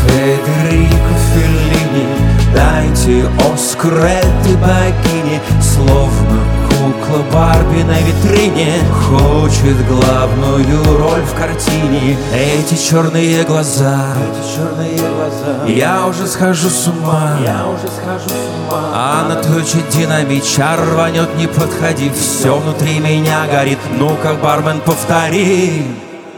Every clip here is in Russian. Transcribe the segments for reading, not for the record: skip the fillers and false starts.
Федерико Феллини, дайте Оскар этой богине. Словно кукла Барби на витрине хочет главную роль в картине. Эти черные глаза, я уже схожу с ума. Она точит динамит, шар рванет, не подходи. Все внутри меня горит, ну как бармен, повтори.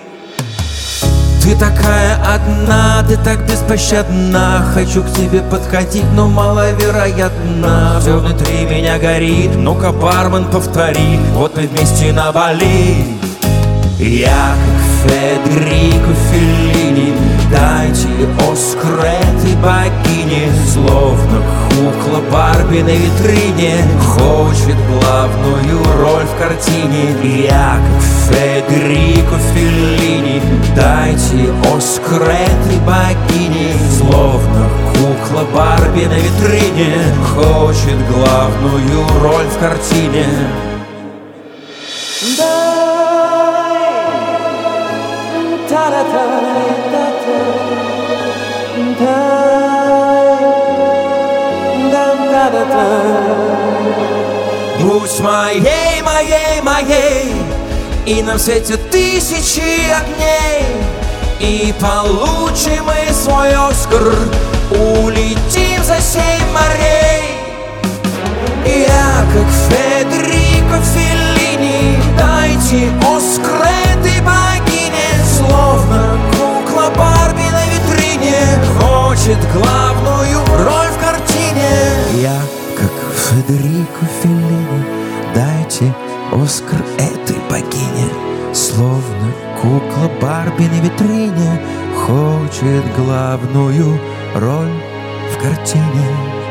Ты такая одна, ты так беспощадна. Хочу к тебе подходить, но маловероятно. Все внутри меня горит, ну-ка, бармен, повтори. Вот мы вместе на Бали. Я как Федерико Феллини, дайте Оскар этой богине. Словно кукла Барби на витрине хочет главную роль в картине. Я как Федерико Феллини, дайте Оскар этой богине. Словно кукла Барби на витрине хочет главную роль в картине. Будь моей, моей, моей, и нам светят тысячи огней, и получим мы свой Оскар, улетим за 7 морей. Я как Федерико Феллини, дайте Оскар этой богине. Словно кукла Барби на витрине хочет главную роль в картине. Я как Федерико Феллини, дайте Оскар этой богине. Словно кукла Барби на витрине хочет главную роль в картине.